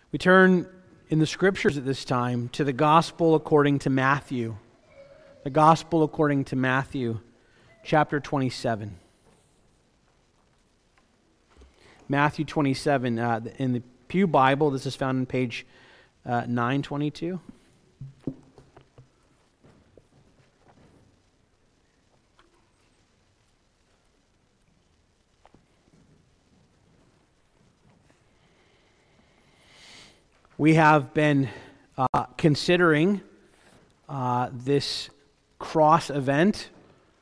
We turn in the Scriptures at this time to the Gospel according to Matthew. The Gospel according to Matthew, chapter 27. Matthew 27. In the Pew Bible, this is found on page 922. We have been considering this cross event.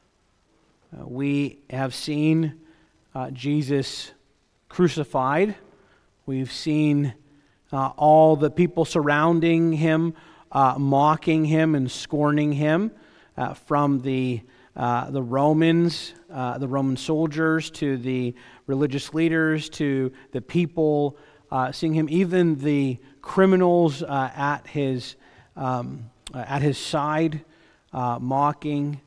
We have seen Jesus crucified. We've seen all the people surrounding him, mocking him and scorning him, from the Romans, the Roman soldiers, to the religious leaders, to the people seeing him, even the criminals at his side, mocking,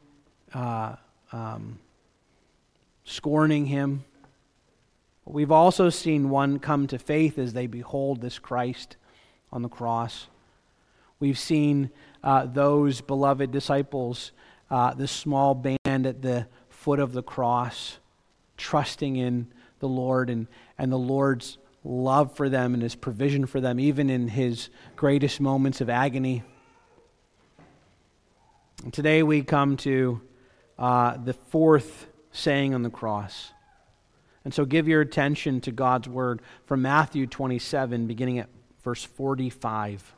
scorning him. We've also seen one come to faith as they behold this Christ on the cross. We've seen those beloved disciples, this small band at the foot of the cross, trusting in the Lord and the Lord's love for them and His provision for them, even in His greatest moments of agony. And today we come to the fourth saying on the cross. And so give your attention to God's Word from Matthew 27, beginning at verse 45.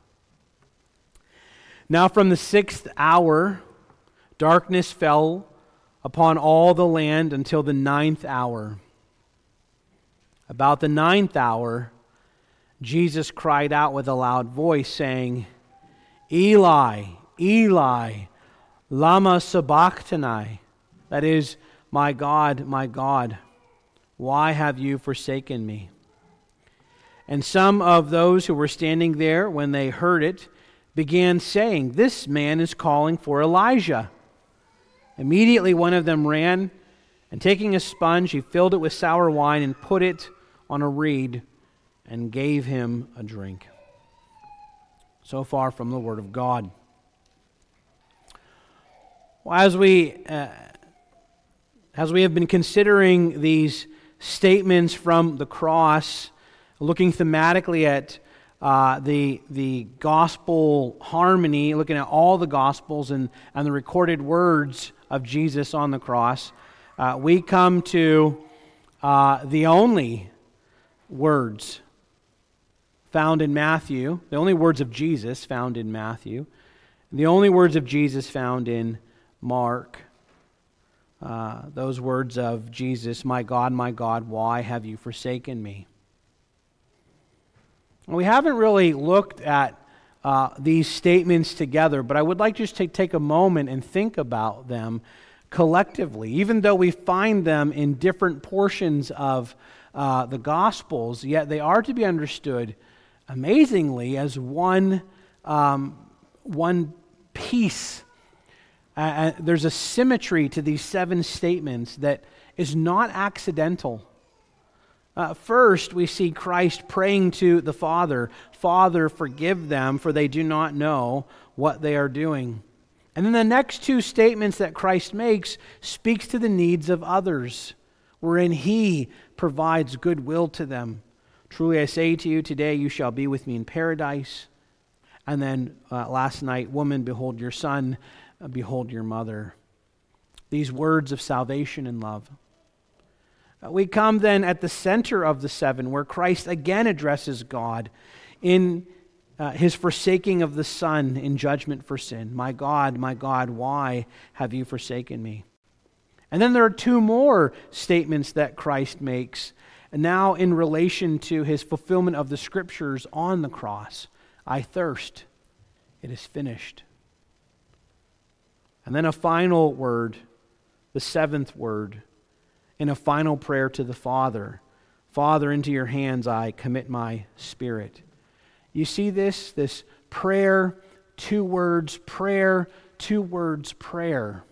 Now from the 6th hour, darkness fell upon all the land until the 9th hour. About the 9th hour, Jesus cried out with a loud voice, saying, Eli, Eli, lama sabachthani? That is, my God, why have you forsaken me? And some of those who were standing there, when they heard it, began saying, This man is calling for Elijah. Immediately one of them ran, and taking a sponge, he filled it with sour wine and put it on a reed and gave him a drink. So far from the Word of God. Well, as we have been considering these statements from the cross, looking thematically at the gospel harmony, looking at all the gospels and the recorded words of Jesus on the cross, we come to the only words found in Matthew, the only words of Jesus found in Matthew, the only words of Jesus found in Mark. Those words of Jesus, my God, why have you forsaken me? We haven't really looked at these statements together, but I would like just to take a moment and think about them collectively. Even though we find them in different portions of the Gospels, yet they are to be understood amazingly as one piece. There's a symmetry to these 7 statements that is not accidental. First, we see Christ praying to the Father, Father, forgive them, for they do not know what they are doing. And then the next 2 statements that Christ makes speaks to the needs of others, wherein He provides goodwill to them. Truly I say to you, today you shall be with me in paradise. And then last night, woman, behold your son, behold your mother. These words of salvation and love. We come then at the center of the 7, where Christ again addresses God in His forsaking of the Son in judgment for sin. My God, why have you forsaken me? And then there are 2 more statements that Christ makes, now in relation to His fulfillment of the Scriptures on the cross. I thirst. It is finished. And then a final word, the 7th word, in a final prayer to the Father. Father, into your hands I commit my spirit. You see this prayer, 2 words, prayer, 2 words, prayer.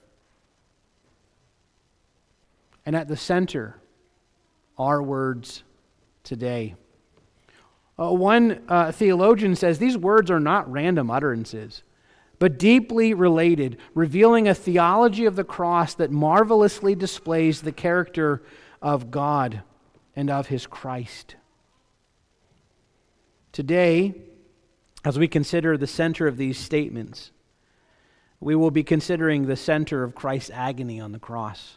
And at the center, our words today. One theologian says these words are not random utterances, but deeply related, revealing a theology of the cross that marvelously displays the character of God and of His Christ. Today, as we consider the center of these statements, we will be considering the center of Christ's agony on the cross.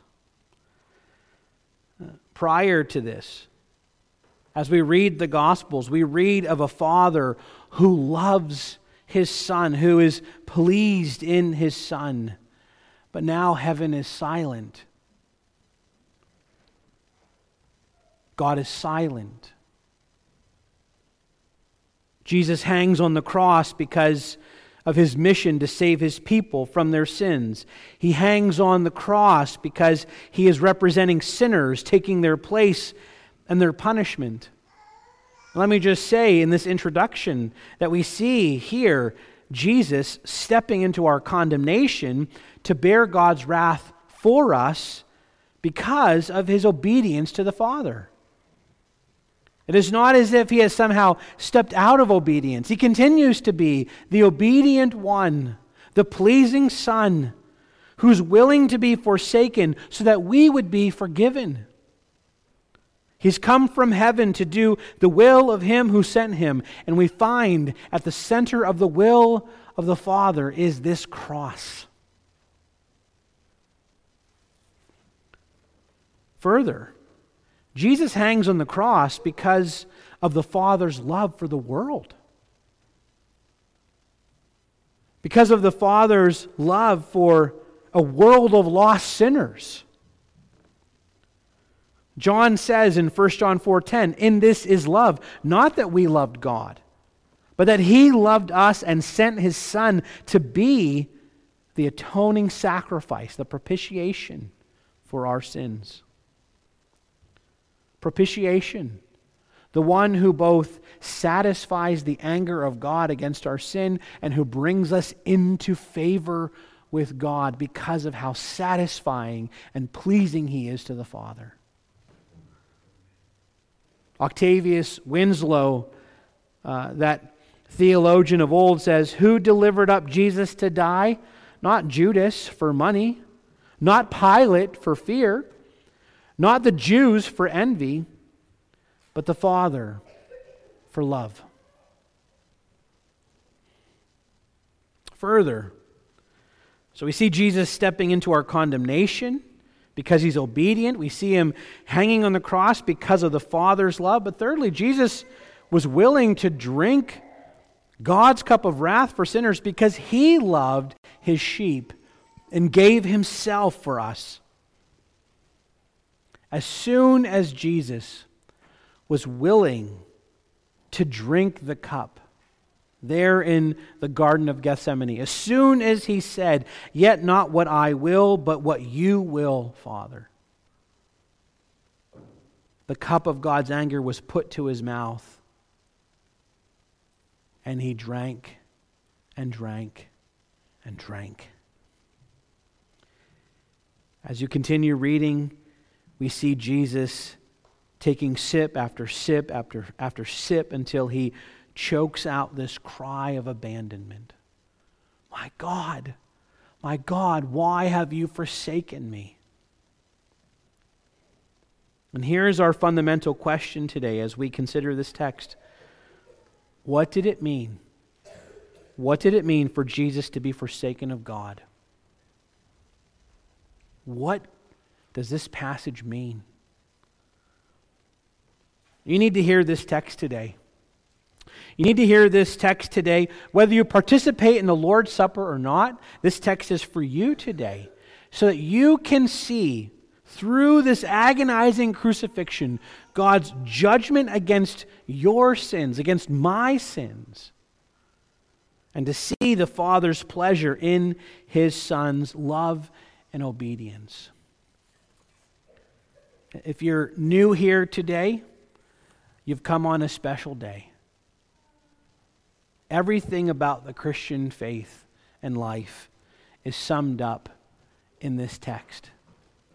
Prior to this, as we read the Gospels, we read of a Father who loves His Son, who is pleased in His Son. But now heaven is silent. God is silent. Jesus hangs on the cross because of His mission to save His people from their sins. He hangs on the cross because He is representing sinners, taking their place and their punishment. Let me just say in this introduction that we see here Jesus stepping into our condemnation to bear God's wrath for us because of His obedience to the Father. It is not as if He has somehow stepped out of obedience. He continues to be the obedient one, the pleasing Son, who's willing to be forsaken so that we would be forgiven. He's come from heaven to do the will of Him who sent Him, and we find at the center of the will of the Father is this cross. Further, Jesus hangs on the cross because of the Father's love for the world. Because of the Father's love for a world of lost sinners. John says in 1 John 4:10, "In this is love, not that we loved God, but that He loved us and sent His Son to be the atoning sacrifice, the propitiation for our sins." Propitiation, the one who both satisfies the anger of God against our sin and who brings us into favor with God because of how satisfying and pleasing He is to the Father. Octavius Winslow, that theologian of old, says, "Who delivered up Jesus to die? Not Judas for money, not Pilate for fear, not the Jews for envy, but the Father for love." Further, so we see Jesus stepping into our condemnation because He's obedient. We see Him hanging on the cross because of the Father's love. But thirdly, Jesus was willing to drink God's cup of wrath for sinners because He loved His sheep and gave Himself for us. As soon as Jesus was willing to drink the cup there in the Garden of Gethsemane, as soon as He said, "Yet not what I will, but what You will, Father," the cup of God's anger was put to His mouth, and He drank and drank and drank. As you continue reading, we see Jesus taking sip after sip after sip until He chokes out this cry of abandonment. My God, why have You forsaken Me?" And here's our fundamental question today as we consider this text. What did it mean? What did it mean for Jesus to be forsaken of God? What does this passage mean? You need to hear this text today. You need to hear this text today. Whether you participate in the Lord's Supper or not, this text is for you today, so that you can see through this agonizing crucifixion God's judgment against your sins, against my sins, and to see the Father's pleasure in His Son's love and obedience. If you're new here today, you've come on a special day. Everything about the Christian faith and life is summed up in this text.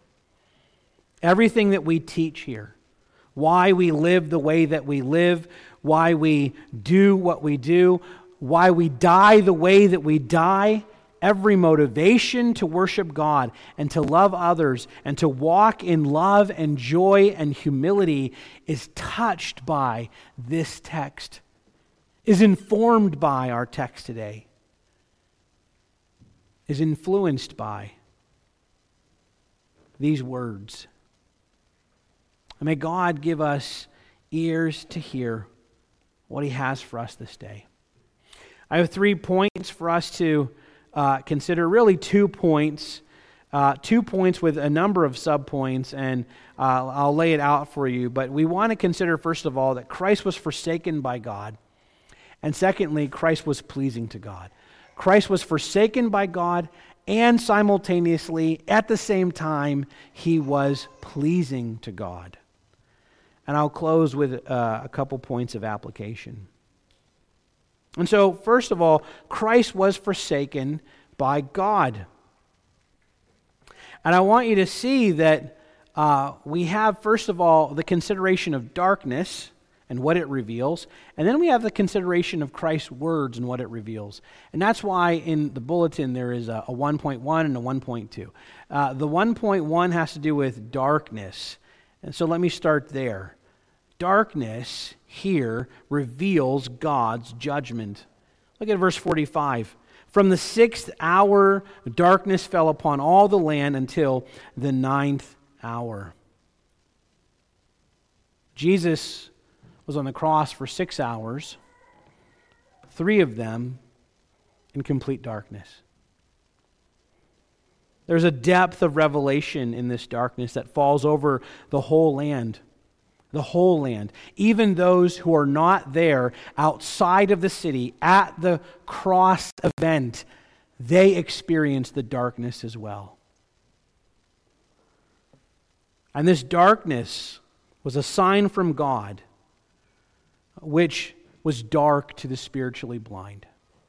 Everything that we teach here, why we live the way that we live, why we do what we do, why we die the way that we die. Every motivation to worship God and to love others and to walk in love and joy and humility is touched by this text, is informed by our text today, is influenced by these words. And may God give us ears to hear what He has for us this day. I have 3 points for us to consider, really 2 points. 2 points with a number of subpoints, and I'll lay it out for you. But we want to consider, first of all, that Christ was forsaken by God. And secondly, Christ was pleasing to God. Christ was forsaken by God, and simultaneously, at the same time, He was pleasing to God. And I'll close with a couple points of application. And so, first of all, Christ was forsaken by God. And I want you to see that we have, first of all, the consideration of darkness and what it reveals. And then we have the consideration of Christ's words and what it reveals. And that's why in the bulletin there is a 1.1 and a 1.2. The 1.1 has to do with darkness. And so let me start there. Darkness here reveals God's judgment. Look at verse 45. From the 6th hour, darkness fell upon all the land until the 9th hour. Jesus was on the cross for 6 hours, 3 of them in complete darkness. There's a depth of revelation in this darkness that falls over the whole land. The whole land. Even those who are not there outside of the city at the cross event, they experience the darkness as well. And this darkness was a sign from God, which was dark to the spiritually blind.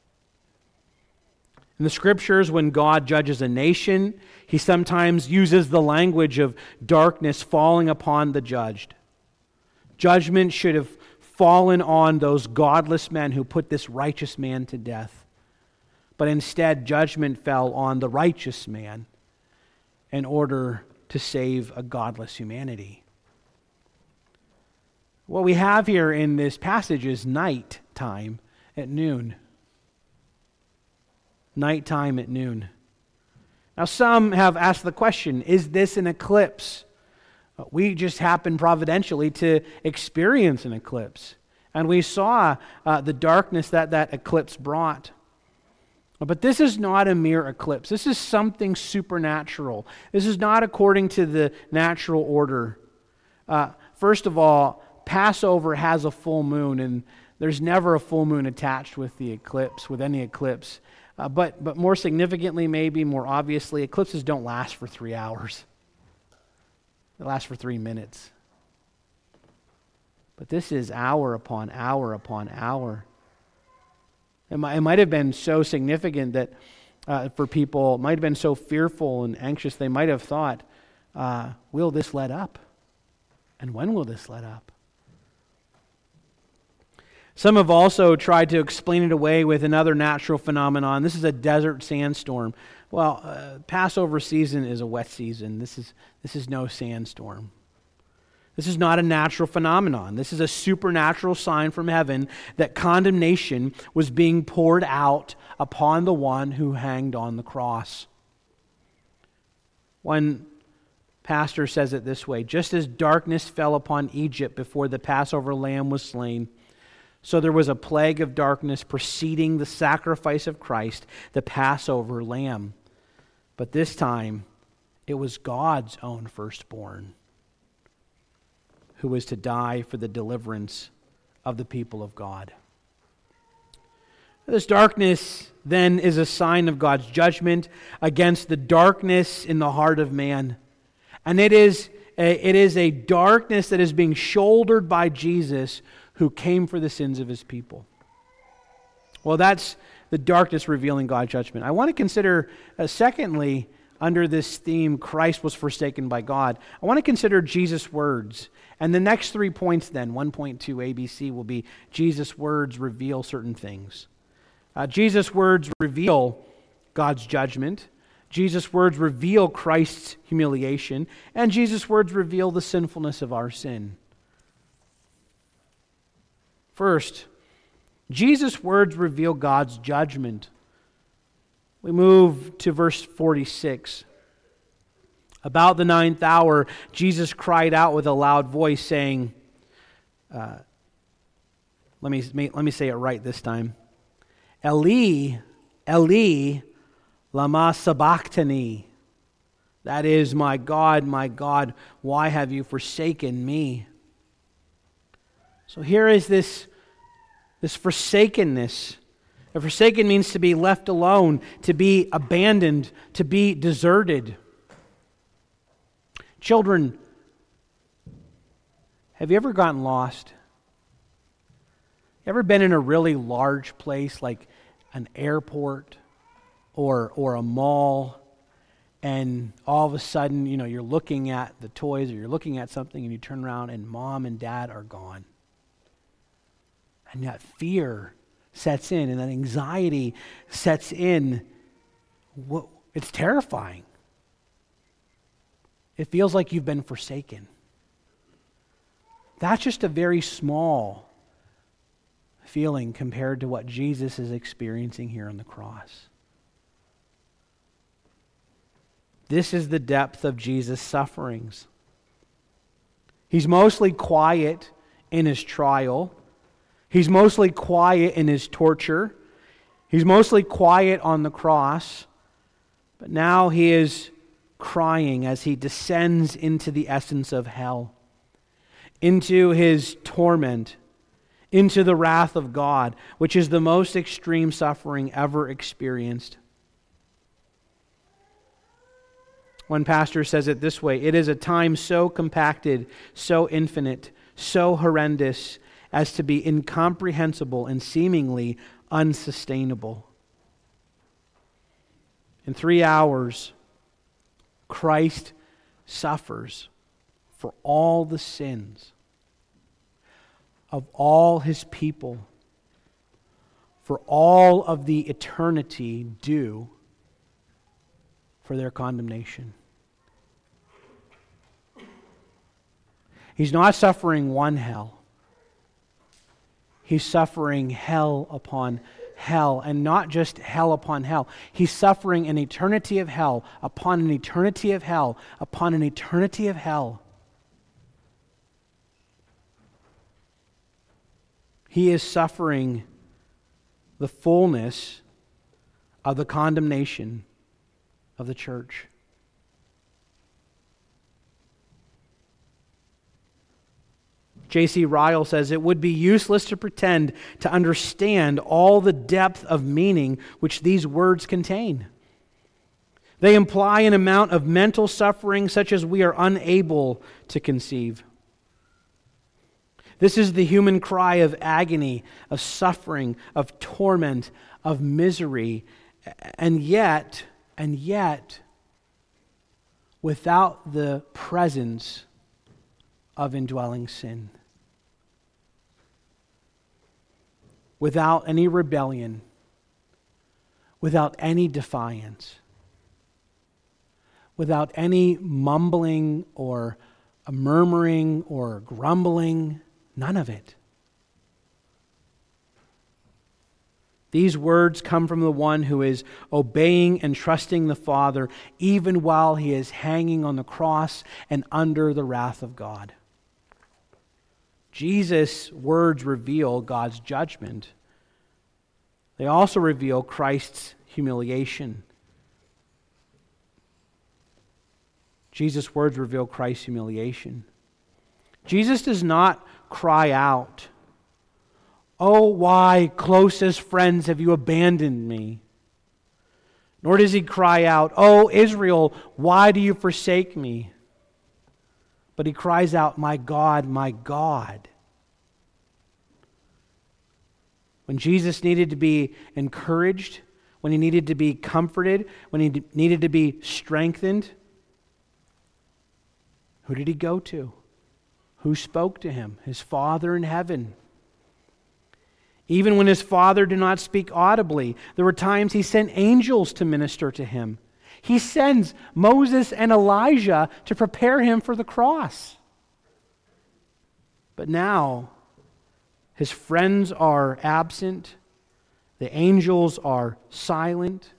In the Scriptures, when God judges a nation, He sometimes uses the language of darkness falling upon the judged. Judgment should have fallen on those godless men who put this righteous man to death. But instead, judgment fell on the righteous man in order to save a godless humanity. What we have here in this passage is night time at noon. Nighttime at noon. Now, some have asked the question, is this an eclipse? We just happened providentially to experience an eclipse. And we saw the darkness that eclipse brought. But this is not a mere eclipse. This is something supernatural. This is not according to the natural order. First of all, Passover has a full moon, and there's never a full moon attached with the eclipse, with any eclipse. But more significantly, maybe more obviously, eclipses don't last for 3 hours. It lasts for 3 minutes. But this is hour upon hour upon hour. It might have been so significant that for people, it might have been so fearful and anxious, they might have thought, will this let up? And when will this let up? Some have also tried to explain it away with another natural phenomenon. This is a desert sandstorm. Well, Passover season is a wet season. This is no sandstorm. This is not a natural phenomenon. This is a supernatural sign from heaven that condemnation was being poured out upon the one who hanged on the cross. One pastor says it this way: just as darkness fell upon Egypt before the Passover lamb was slain, so there was a plague of darkness preceding the sacrifice of Christ, the Passover lamb. But this time, it was God's own firstborn who was to die for the deliverance of the people of God. This darkness, then, is a sign of God's judgment against the darkness in the heart of man. And it is a darkness that is being shouldered by Jesus, who came for the sins of His people. Well, that's the darkness revealing God's judgment. I want to consider, secondly, under this theme, Christ was forsaken by God, I want to consider Jesus' words. And the next 3 points then, 1.2 ABC, will be Jesus' words reveal certain things. Jesus' words reveal God's judgment. Jesus' words reveal Christ's humiliation. And Jesus' words reveal the sinfulness of our sin. First, Jesus' words reveal God's judgment. We move to verse 46. About the 9th hour, Jesus cried out with a loud voice, saying, let me say it right this time. Eli, Eli, lama sabachthani. That is, my God, why have you forsaken me? So here is this forsakenness. Forsaken means to be left alone, to be abandoned, to be deserted. Children, have you ever gotten lost? You ever been in a really large place like an airport or a mall, and all of a sudden, you're looking at the toys or you're looking at something and you turn around and mom and dad are gone. And that fear sets in and that anxiety sets in. It's terrifying. It feels like you've been forsaken. That's just a very small feeling compared to what Jesus is experiencing here on the cross. This is the depth of Jesus' sufferings. He's mostly quiet in his trial. He's mostly quiet in his torture. He's mostly quiet on the cross. But now he is crying as he descends into the essence of hell, into his torment, into the wrath of God, which is the most extreme suffering ever experienced. One pastor says it this way: it is a time so compacted, so infinite, so horrendous as to be incomprehensible and seemingly unsustainable. In 3 hours, Christ suffers for all the sins of all his people, for all of the eternity due for their condemnation. He's not suffering one hell. He's suffering hell upon hell, and not just hell upon hell. He's suffering an eternity of hell upon an eternity of hell upon an eternity of hell. He is suffering the fullness of the condemnation of the church. J.C. Ryle says, it would be useless to pretend to understand all the depth of meaning which these words contain. They imply an amount of mental suffering such as we are unable to conceive. This is the human cry of agony, of suffering, of torment, of misery, and yet, without the presence of indwelling sin. Without any rebellion, without any defiance, without any mumbling or murmuring or grumbling, none of it. These words come from the one who is obeying and trusting the Father even while he is hanging on the cross and under the wrath of God. Jesus' words reveal God's judgment. They also reveal Christ's humiliation. Jesus' words reveal Christ's humiliation. Jesus does not cry out, "Oh, why, closest friends, have you abandoned me?" Nor does he cry out, "Oh, Israel, why do you forsake me?" But he cries out, my God, my God." When Jesus needed to be encouraged, when he needed to be comforted, when he needed to be strengthened, who did he go to? Who spoke to him? His Father in heaven. Even when his Father did not speak audibly, there were times he sent angels to minister to him. He sends Moses and Elijah to prepare him for the cross. But now, his friends are absent, the angels are silent,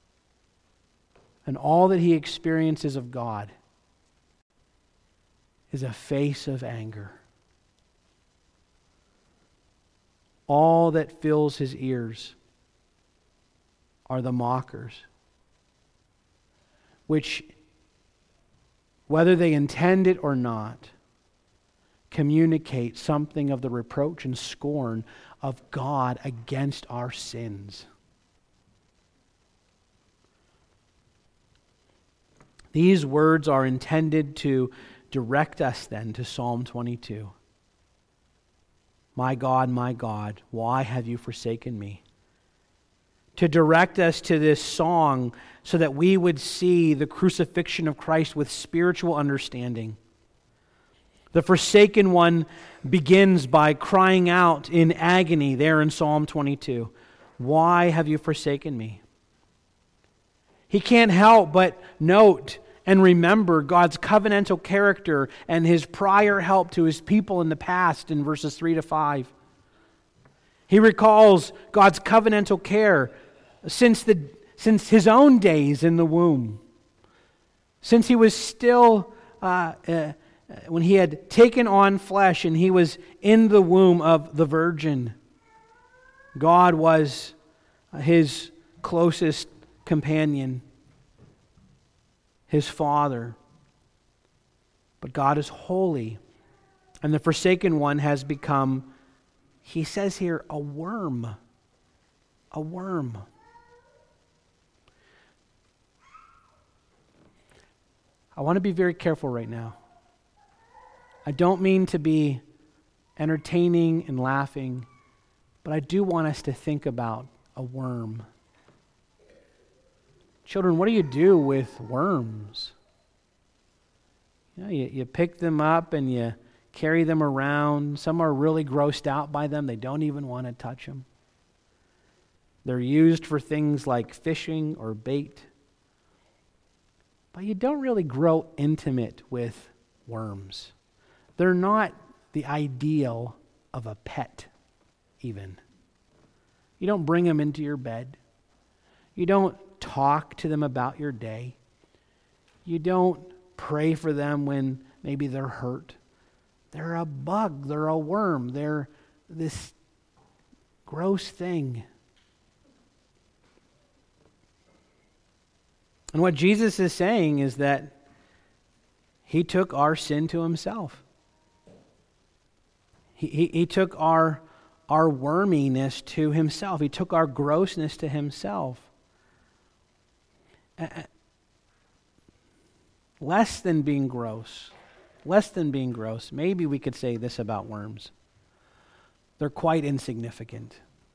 and all that he experiences of God is a face of anger. All that fills his ears are the mockers, which, whether they intend it or not, communicate something of the reproach and scorn of God against our sins. These words are intended to direct us then to Psalm 22. My God, why have you forsaken me? To direct us to this song so that we would see the crucifixion of Christ with spiritual understanding. The forsaken one begins by crying out in agony there in Psalm 22. Why have you forsaken me? He can't help but note and remember God's covenantal character and his prior help to his people in the past in verses 3 to 5. He recalls God's covenantal care since his own days in the womb. Since he was still, when he had taken on flesh and he was in the womb of the virgin, God was his closest companion, his Father. But God is holy, and the forsaken one has become, he says here, a worm. A worm. I want to be very careful right now. I don't mean to be entertaining and laughing, but I do want us to think about a worm. Children, what do you do with worms? You pick them up and you carry them around. Some are really grossed out by them. They don't even want to touch them. They're used for things like fishing or bait. But you don't really grow intimate with worms. They're not the ideal of a pet, even. You don't bring them into your bed. You don't talk to them about your day. You don't pray for them when maybe they're hurt. They're a bug. They're a worm. They're this gross thing. And what Jesus is saying is that he took our sin to himself. He took our worminess to himself. He took our grossness to himself. Less than being gross, maybe we could say this about worms. They're quite insignificant.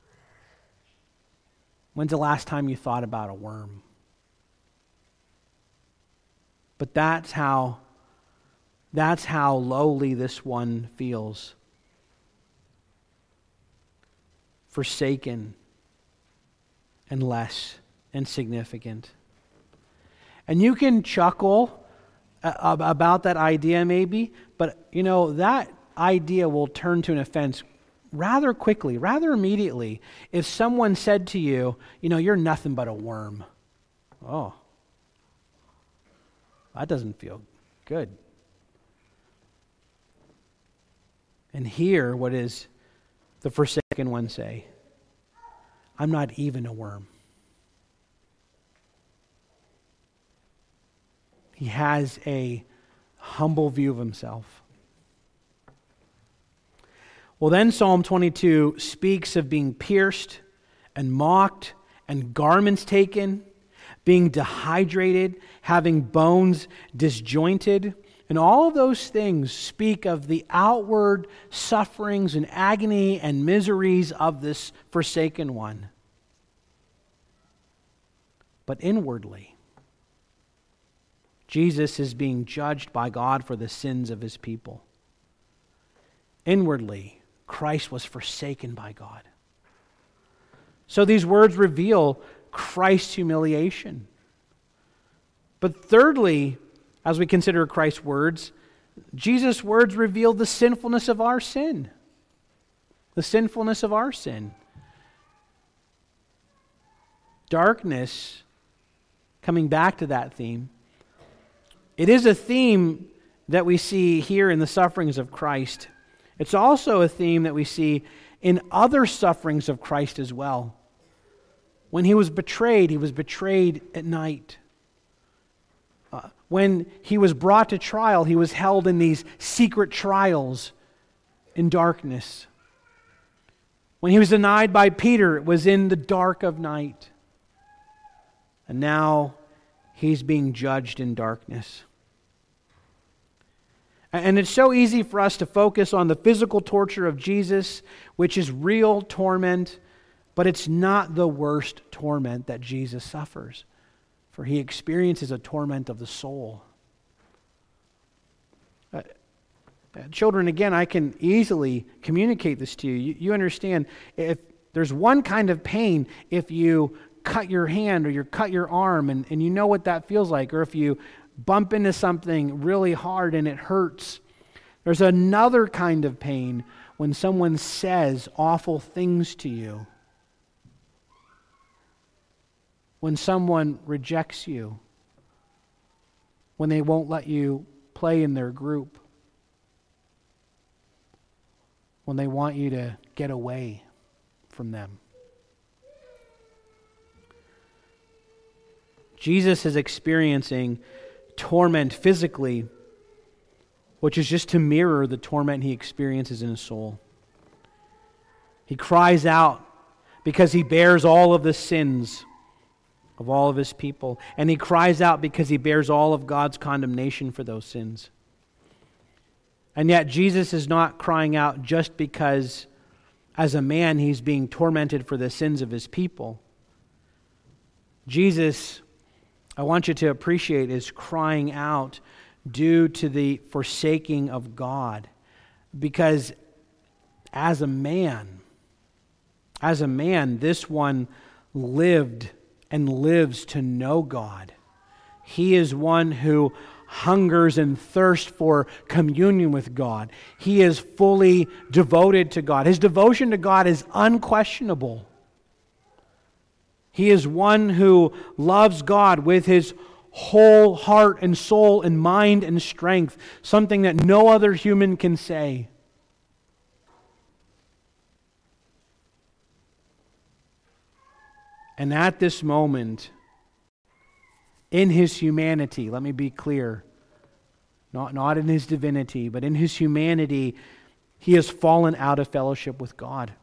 When's the last time you thought about a worm? But that's how lowly this one feels. Forsaken and less insignificant. And you can chuckle about that idea maybe, but that idea will turn to an offense rather quickly, rather immediately, if someone said to you, you're nothing but a worm. Oh, that doesn't feel good. And here, what does the forsaken one say? I'm not even a worm. He has a humble view of himself. Well, then Psalm 22 speaks of being pierced and mocked and garments taken, being dehydrated, having bones disjointed. And all of those things speak of the outward sufferings and agony and miseries of this forsaken one. but inwardly. Jesus is being judged by God for the sins of his people. Inwardly, Christ was forsaken by God. So these words reveal Christ's humiliation. But thirdly, as we consider Christ's words, Jesus' words reveal the sinfulness of our sin. The sinfulness of our sin. Darkness, coming back to that theme, it is a theme that we see here in the sufferings of Christ. It's also a theme that we see in other sufferings of Christ as well. When he was betrayed at night. When he was brought to trial, he was held in these secret trials in darkness. When he was denied by Peter, it was in the dark of night. And now he's being judged in darkness. And it's so easy for us to focus on the physical torture of Jesus, which is real torment, but it's not the worst torment that Jesus suffers, for he experiences a torment of the soul. Children, again, I can easily communicate this to you. You understand, if there's one kind of pain, if you cut your hand or you cut your arm, and you know what that feels like, or if you bump into something really hard and it hurts. There's another kind of pain when someone says awful things to you. When someone rejects you. When they won't let you play in their group. When they want you to get away from them. Jesus is experiencing torment physically, which is just to mirror the torment he experiences in his soul. He cries out because he bears all of the sins of all of his people. And he cries out because he bears all of God's condemnation for those sins. And yet Jesus is not crying out just because as a man he's being tormented for the sins of his people. Jesus, I want you to appreciate, is crying out due to the forsaking of God. Because as a man, this one lived and lives to know God. He is one who hungers and thirsts for communion with God. He is fully devoted to God. His devotion to God is unquestionable. He is one who loves God with his whole heart and soul and mind and strength, something that no other human can say. And at this moment, in his humanity, let me be clear, not in his divinity, but in his humanity, he has fallen out of fellowship with God.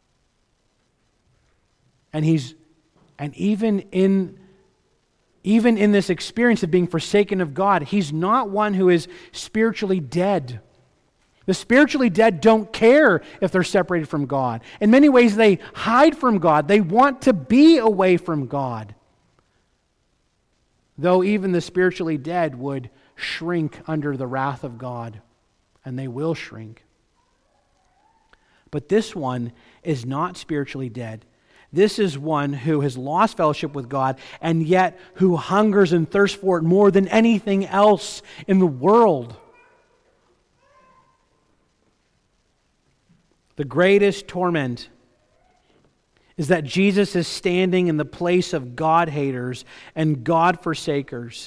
And even in this experience of being forsaken of God, he's not one who is spiritually dead. The spiritually dead don't care if they're separated from God. In many ways, they hide from God. They want to be away from God. Though even the spiritually dead would shrink under the wrath of God, and they will shrink. But this one is not spiritually dead. This is one who has lost fellowship with God, and yet who hungers and thirsts for it more than anything else in the world. The greatest torment is that Jesus is standing in the place of God-haters and God-forsakers.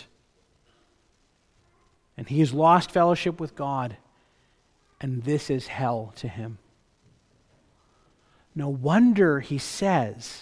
And he has lost fellowship with God, and this is hell to him. No wonder he says,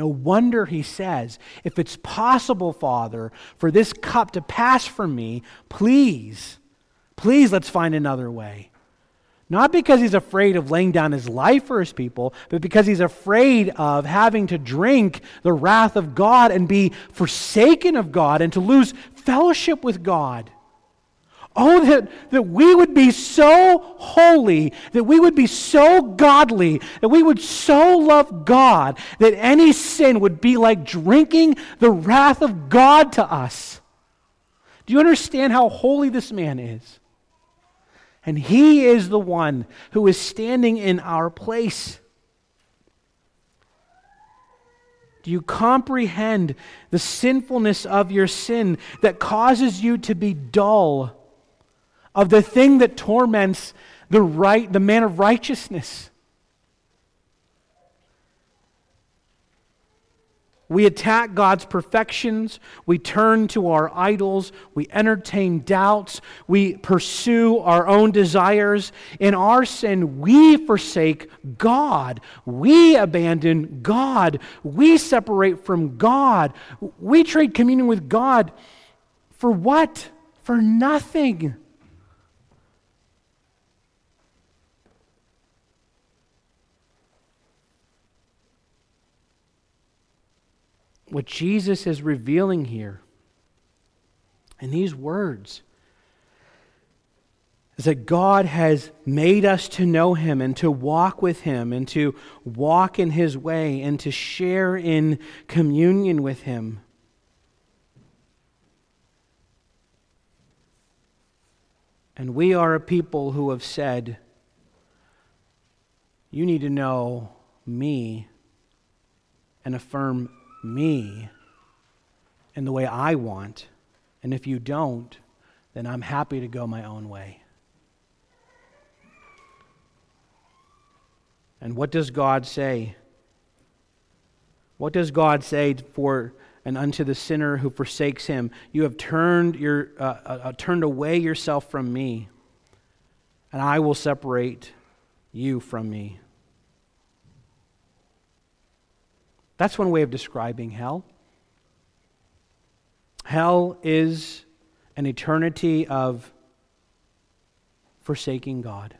if it's possible, Father, for this cup to pass from me, please let's find another way. Not because he's afraid of laying down his life for his people, but because he's afraid of having to drink the wrath of God and be forsaken of God and to lose fellowship with God. Oh, that we would be so holy, that we would be so godly, that we would so love God, that any sin would be like drinking the wrath of God to us. Do you understand how holy this man is? And he is the one who is standing in our place. Do you comprehend the sinfulness of your sin that causes you to be dull of the thing that torments the man of righteousness? We attack God's perfections. We turn to our idols. We entertain doubts. We pursue our own desires. In our sin, we forsake God. We abandon God. We separate from God. We trade communion with God for what? For nothing. What Jesus is revealing here in these words is that God has made us to know Him and to walk with Him and to walk in His way and to share in communion with Him. And we are a people who have said, you need to know me and affirm me in the way I want. And if you don't, then I'm happy to go my own way. And what does God say? What does God say for and unto the sinner who forsakes Him? You have turned away yourself from me, and I will separate you from me. That's one way of describing hell. Hell is an eternity of forsaking God.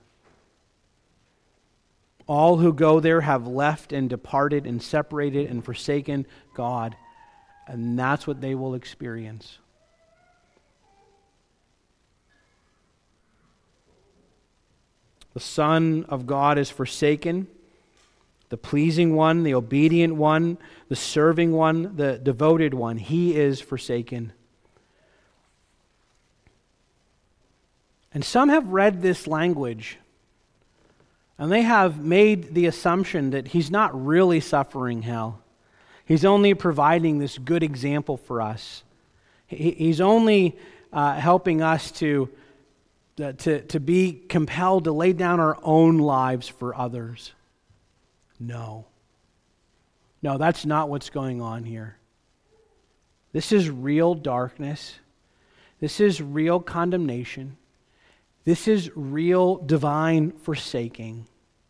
All who go there have left and departed and separated and forsaken God, and that's what they will experience. The Son of God is forsaken. The pleasing one, the obedient one, the serving one, the devoted one, He is forsaken. And some have read this language, and they have made the assumption that He's not really suffering hell. He's only providing this good example for us. He's only helping us to be compelled to lay down our own lives for others. No, that's not what's going on here. This is real darkness. This is real condemnation. This is real divine forsaking.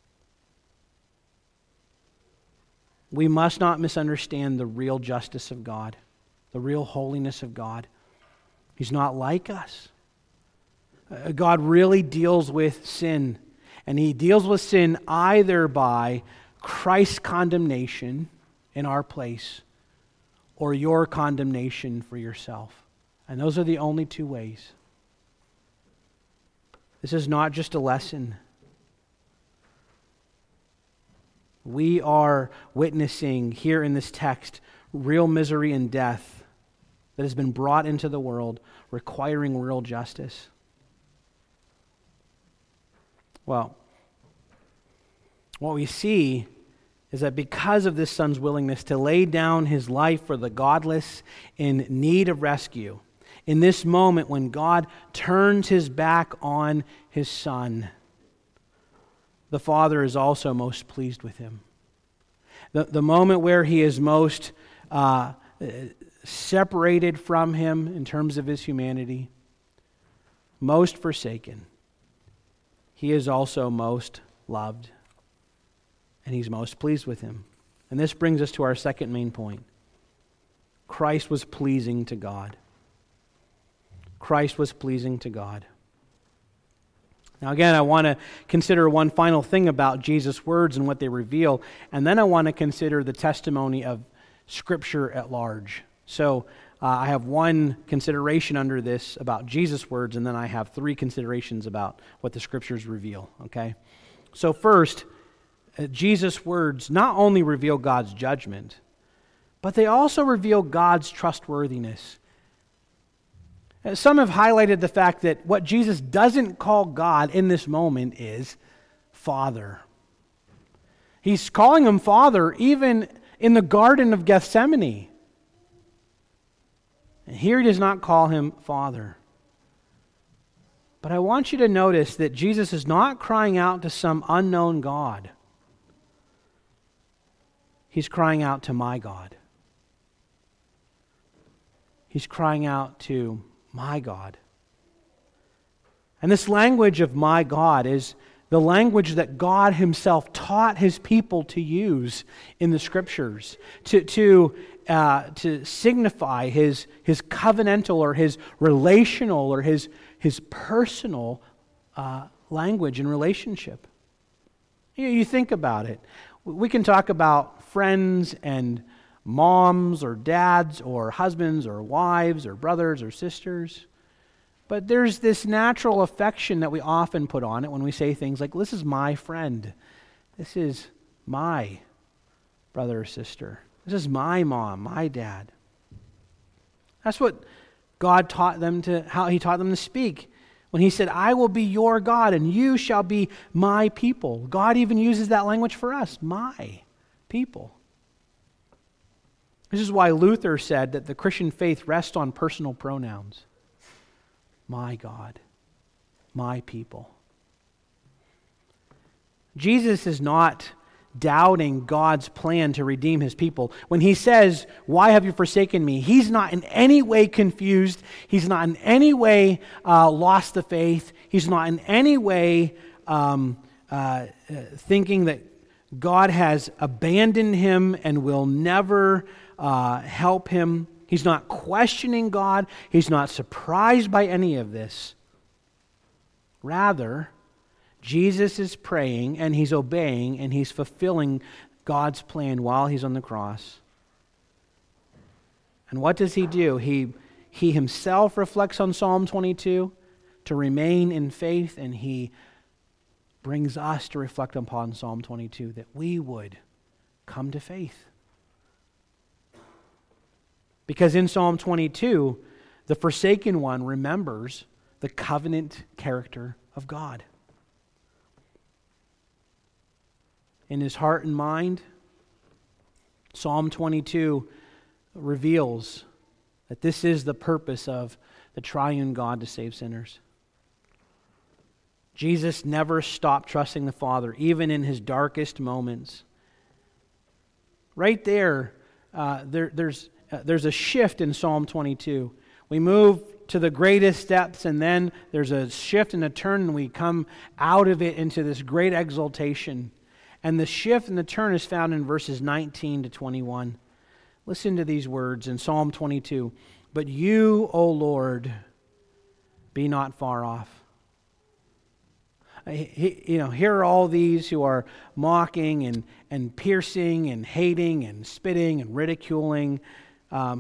We must not misunderstand the real justice of God, the real holiness of God. He's not like us. God really deals with sin, and He deals with sin either by Christ's condemnation in our place or your condemnation for yourself. And those are the only two ways. This is not just a lesson. We are witnessing here in this text real misery and death that has been brought into the world, requiring real justice. Well, what we see is that because of this Son's willingness to lay down His life for the godless in need of rescue, in this moment when God turns His back on His Son, the Father is also most pleased with Him. The moment where He is most separated from Him in terms of His humanity, most forsaken, He is also most loved. And He's most pleased with Him. And this brings us to our second main point. Christ was pleasing to God. Christ was pleasing to God. Now again, I want to consider one final thing about Jesus' words and what they reveal, and then I want to consider the testimony of Scripture at large. So I have one consideration under this about Jesus' words, and then I have three considerations about what the Scriptures reveal, okay? So first, Jesus' words not only reveal God's judgment, but they also reveal God's trustworthiness. Some have highlighted the fact that what Jesus doesn't call God in this moment is Father. He's calling him Father even in the Garden of Gethsemane. And here he does not call him Father. But I want you to notice that Jesus is not crying out to some unknown God. He's crying out to my God. He's crying out to my God. And this language of my God is the language that God himself taught his people to use in the Scriptures to signify his covenantal or his relational or his personal language and relationship. You think about it. We can talk about friends and moms or dads or husbands or wives or brothers or sisters. But there's this natural affection that we often put on it when we say things like, this is my friend. This is my brother or sister. This is my mom, my dad. That's what God taught them how he taught them to speak. When he said, I will be your God and you shall be my people. God even uses that language for us, my people. This is why Luther said that the Christian faith rests on personal pronouns. My God, my people. Jesus is not doubting God's plan to redeem his people. When he says, why have you forsaken me? He's not in any way confused. He's not in any way lost the faith. He's not in any way thinking that God has abandoned him and will never help him. He's not questioning God. He's not surprised by any of this. Rather, Jesus is praying and he's obeying and he's fulfilling God's plan while he's on the cross. And what does he do? He himself reflects on Psalm 22 to remain in faith, and he brings us to reflect upon Psalm 22 that we would come to faith. Because in Psalm 22, the forsaken one remembers the covenant character of God. In his heart and mind, Psalm 22 reveals that this is the purpose of the triune God to save sinners. Jesus never stopped trusting the Father, even in his darkest moments. Right there, there's a shift in Psalm 22. We move to the greatest depths, and then there's a shift and a turn, and we come out of it into this great exaltation. And the shift and the turn is found in verses 19 to 21. Listen to these words in Psalm 22. But you, O Lord, be not far off. Here are all these who are mocking and piercing and hating and spitting and ridiculing. But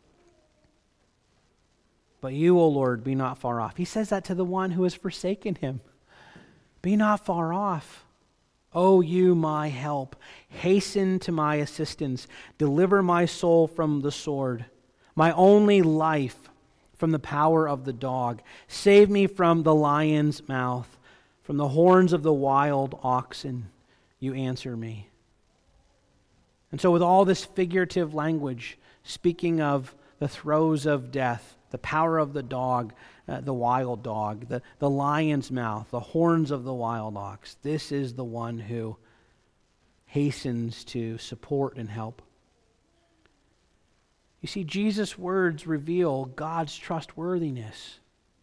you, O Lord, be not far off. He says that to the one who has forsaken him. Be not far off. O you, my help, hasten to my assistance. Deliver my soul from the sword, my only life from the power of the dog. Save me from the lion's mouth, from the horns of the wild oxen. You answer me. And so with all this figurative language, speaking of the throes of death, the power of the dog, the wild dog, the lion's mouth, the horns of the wild ox. This is the one who hastens to support and help. You see, Jesus' words reveal God's trustworthiness.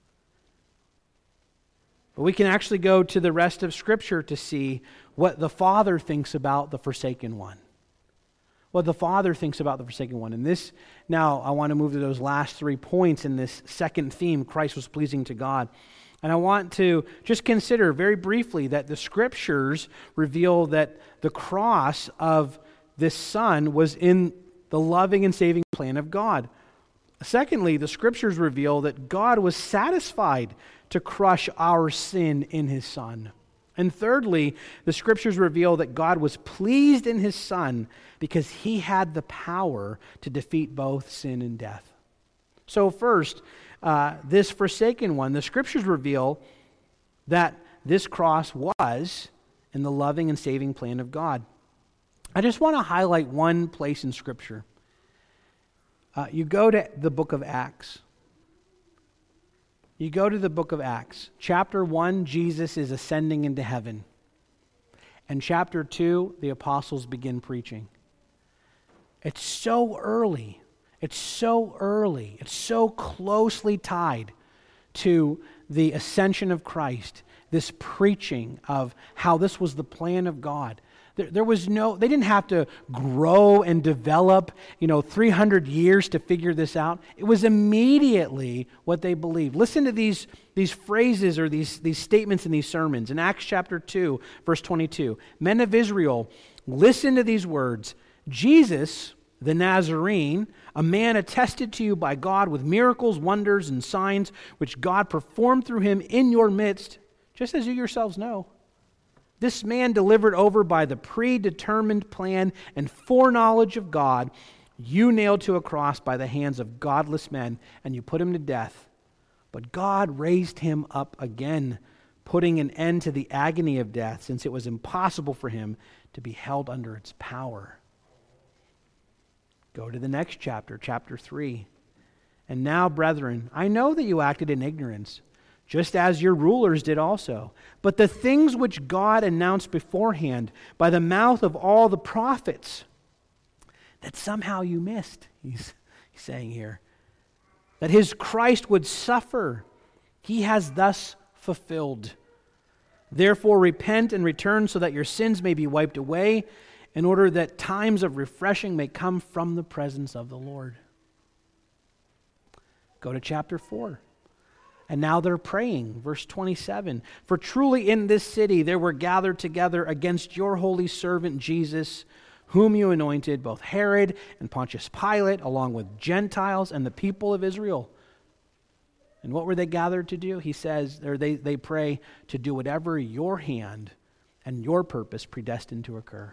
But we can actually go to the rest of Scripture to see what the Father thinks about the forsaken one. What the Father thinks about the forsaken one. And this, now I want to move to those last 3 points in this second theme, Christ was pleasing to God. And I want to just consider very briefly that the Scriptures reveal that the cross of this Son was in the loving and saving plan of God. Secondly, the Scriptures reveal that God was satisfied to crush our sin in His Son. And thirdly, the Scriptures reveal that God was pleased in His Son because He had the power to defeat both sin and death. So first, this forsaken one, the Scriptures reveal that this cross was in the loving and saving plan of God. I just want to highlight one place in Scripture. You go to the book of Acts. You go to the book of Acts. Chapter 1, Jesus is ascending into heaven. And chapter 2, the apostles begin preaching. It's so early. It's so early. It's so closely tied to the ascension of Christ, this preaching of how this was the plan of God. They didn't have to grow and develop, 300 years to figure this out. It was immediately what they believed. Listen to these phrases or these statements in these sermons. In Acts chapter 2, verse 22, men of Israel, listen to these words. Jesus, the Nazarene, a man attested to you by God with miracles, wonders, and signs, which God performed through him in your midst, just as you yourselves know. This man delivered over by the predetermined plan and foreknowledge of God, you nailed to a cross by the hands of godless men, and you put him to death. But God raised him up again, putting an end to the agony of death, since it was impossible for him to be held under its power. Go to the next chapter, chapter 3. And now, brethren, I know that you acted in ignorance, just as your rulers did also. But the things which God announced beforehand by the mouth of all the prophets, that somehow you missed, he's saying here, that his Christ would suffer, he has thus fulfilled. Therefore repent and return so that your sins may be wiped away, in order that times of refreshing may come from the presence of the Lord. Go to chapter 4. And now they're praying. Verse 27, for truly in this city there were gathered together against your holy servant Jesus, whom you anointed, both Herod and Pontius Pilate, along with Gentiles and the people of Israel. And what were they gathered to do? He says, or they pray to do whatever your hand and your purpose predestined to occur.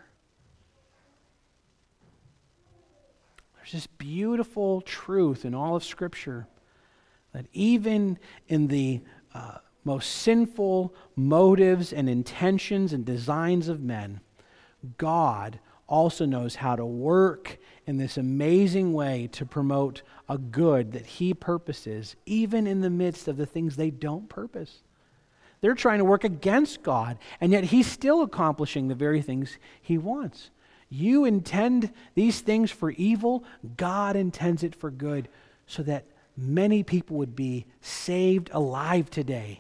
There's this beautiful truth in all of Scripture that even in the most sinful motives and intentions and designs of men, God also knows how to work in this amazing way to promote a good that He purposes, even in the midst of the things they don't purpose. They're trying to work against God, and yet He's still accomplishing the very things He wants. You intend these things for evil, God intends it for good, so that many people would be saved alive today.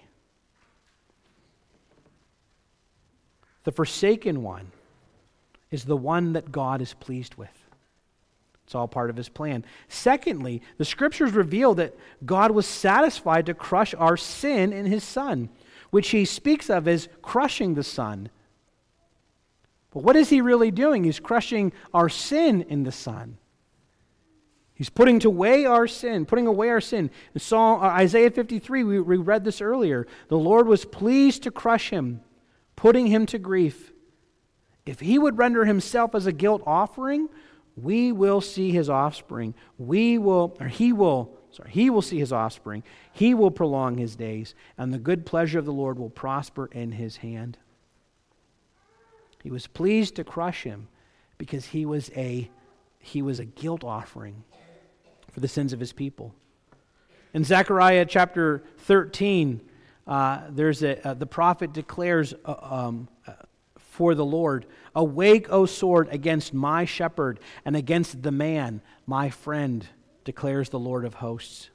The forsaken one is the one that God is pleased with. It's all part of His plan. Secondly, the Scriptures reveal that God was satisfied to crush our sin in His Son, which He speaks of as crushing the Son. But what is He really doing? He's crushing our sin in the Son. He's putting away our sin. In Isaiah 53, we read this earlier. The Lord was pleased to crush him, putting him to grief. If He would render Himself as a guilt offering, we will see His offspring. He will see His offspring. He will prolong His days, and the good pleasure of the Lord will prosper in His hand. He was pleased to crush him because he was a guilt offering for the sins of His people. In Zechariah chapter 13, the prophet declares for the Lord, awake, O sword, against my shepherd and against the man, my friend, declares the Lord of hosts.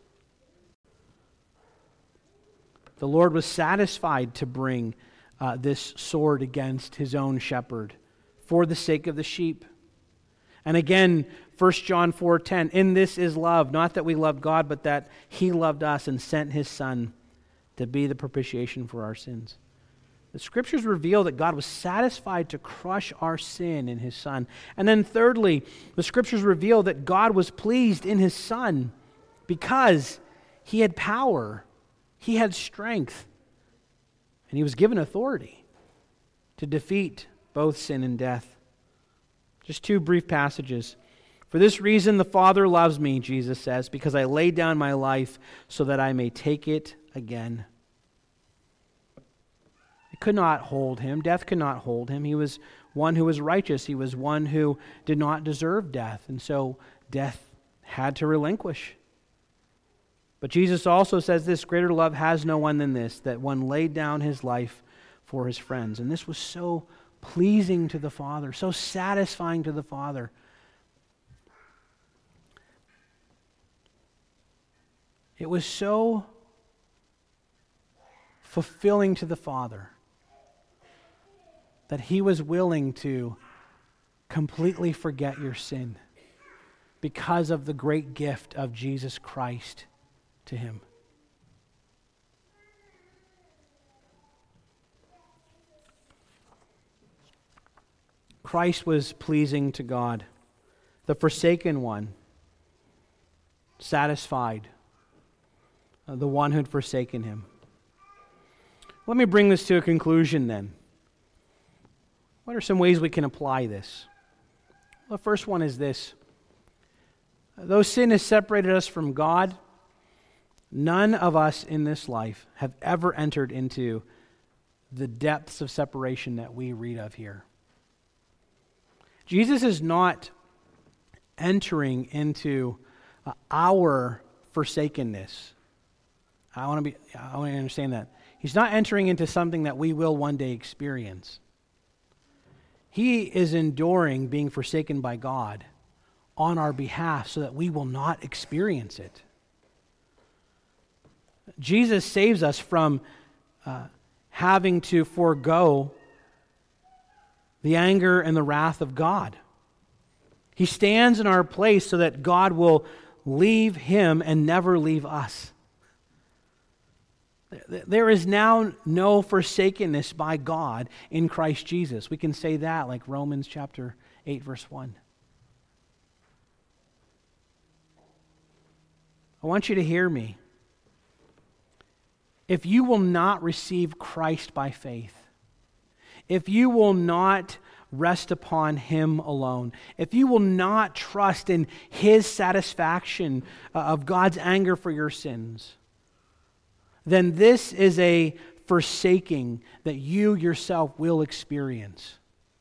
The Lord was satisfied to bring this sword against His own shepherd for the sake of the sheep. And again, 1 John 4:10, in this is love, not that we loved God, but that He loved us and sent His Son to be the propitiation for our sins. The Scriptures reveal that God was satisfied to crush our sin in His Son. And then thirdly, the Scriptures reveal that God was pleased in His Son because he had power, he had strength, and he was given authority to defeat both sin and death. Just two brief passages. For this reason the Father loves me, Jesus says, because I laid down my life so that I may take it again. It could not hold him. Death could not hold him. He was one who was righteous. He was one who did not deserve death. And so death had to relinquish. But Jesus also says this, greater love has no one than this, that one laid down his life for his friends. And this was so pleasing to the Father, so satisfying to the Father. It was so fulfilling to the Father that he was willing to completely forget your sin because of the great gift of Jesus Christ to him. Christ was pleasing to God, the forsaken one, satisfied, the one who had forsaken him. Let me bring this to a conclusion then. What are some ways we can apply this? Well, the first one is this. Though sin has separated us from God, none of us in this life have ever entered into the depths of separation that we read of here. Jesus is not entering into our forsakenness. I want to understand that. He's not entering into something that we will one day experience. He is enduring being forsaken by God on our behalf so that we will not experience it. Jesus saves us from having to forego the anger and the wrath of God. He stands in our place so that God will leave him and never leave us. There is now no forsakenness by God in Christ Jesus. We can say that like Romans chapter 8, verse 1. I want you to hear me. If you will not receive Christ by faith, if you will not rest upon him alone, if you will not trust in his satisfaction of God's anger for your sins, then this is a forsaking that you yourself will experience.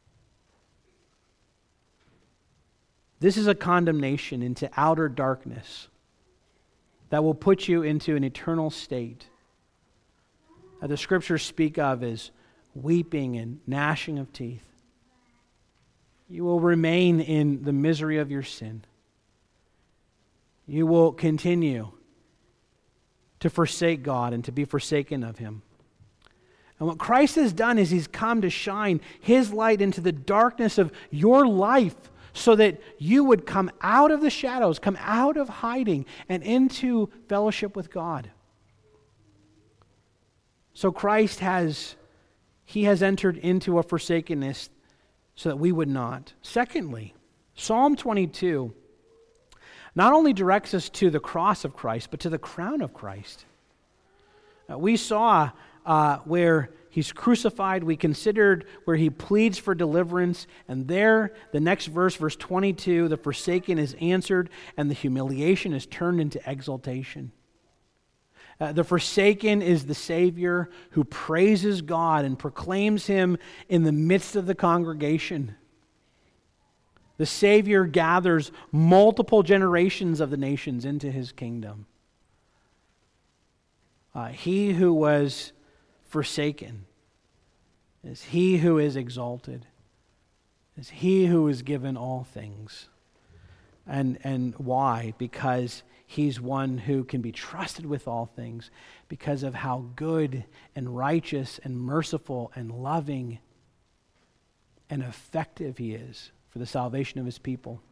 This is a condemnation into outer darkness that will put you into an eternal state that the Scriptures speak of as weeping and gnashing of teeth. You will remain in the misery of your sin. You will continue to forsake God and to be forsaken of him. And what Christ has done is he's come to shine his light into the darkness of your life so that you would come out of the shadows, come out of hiding, and into fellowship with God. So Christ has entered into a forsakenness so that we would not. Secondly, Psalm 22 not only directs us to the cross of Christ, but to the crown of Christ. We saw where he's crucified. We considered where he pleads for deliverance. And there, the next verse, verse 22, the forsaken is answered and the humiliation is turned into exaltation. The forsaken is the Savior who praises God and proclaims him in the midst of the congregation. The Savior gathers multiple generations of the nations into his kingdom. He who was forsaken is he who is exalted, is he who is given all things. And why? Because he's one who can be trusted with all things because of how good and righteous and merciful and loving and effective he is for the salvation of his people.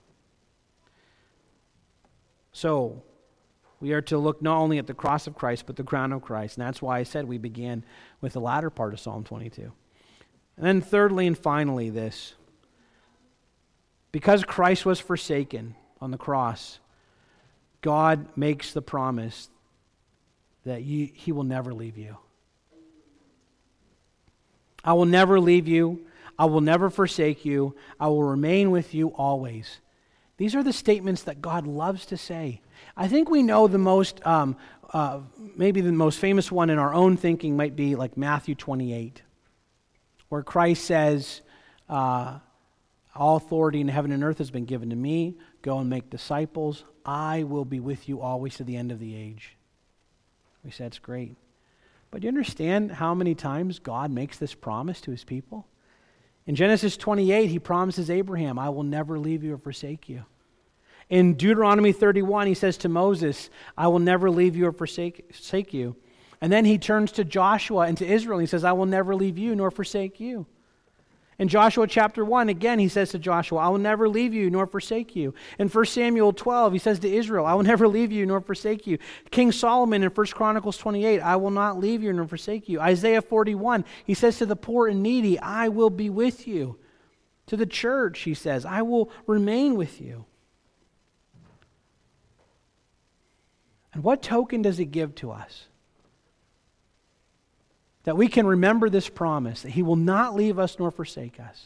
So, we are to look not only at the cross of Christ, but the crown of Christ. And that's why I said we began with the latter part of Psalm 22. And then thirdly and finally this. Because Christ was forsaken on the cross, God makes the promise that He will never leave you. I will never leave you. I will never forsake you. I will remain with you always. These are the statements that God loves to say. I think we know the most, maybe the most famous one in our own thinking might be like Matthew 28, where Christ says, all authority in heaven and earth has been given to me. Go and make disciples. I will be with you always to the end of the age. We said it's great. But do you understand how many times God makes this promise to His people? In Genesis 28, He promises Abraham, I will never leave you or forsake you. In Deuteronomy 31, He says to Moses, I will never leave you or forsake you. And then He turns to Joshua and to Israel, and He says, I will never leave you nor forsake you. In Joshua chapter 1, again, He says to Joshua, I will never leave you nor forsake you. In 1 Samuel 12, He says to Israel, I will never leave you nor forsake you. King Solomon in 1 Chronicles 28, I will not leave you nor forsake you. Isaiah 41, He says to the poor and needy, I will be with you. To the church, He says, I will remain with you. And what token does He give to us? That we can remember this promise, that He will not leave us nor forsake us.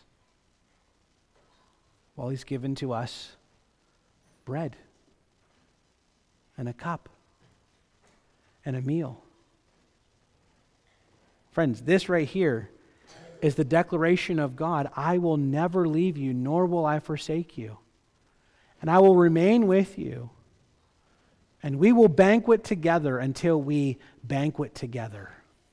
Well, He's given to us bread and a cup and a meal. Friends, this right here is the declaration of God, I will never leave you, nor will I forsake you. And I will remain with you. And we will banquet together until we banquet together.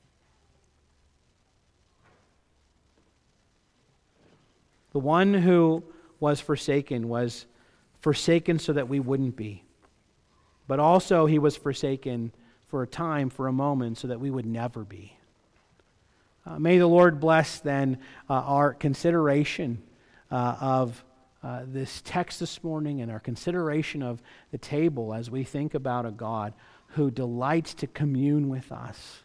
The one who was forsaken so that we wouldn't be. But also He was forsaken for a time, for a moment, so that we would never be. May the Lord bless then our consideration of this text this morning and our consideration of the table as we think about a God who delights to commune with us.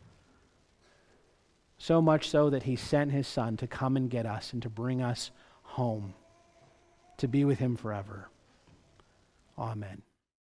So much so that He sent His Son to come and get us and to bring us home, to be with Him forever. Amen.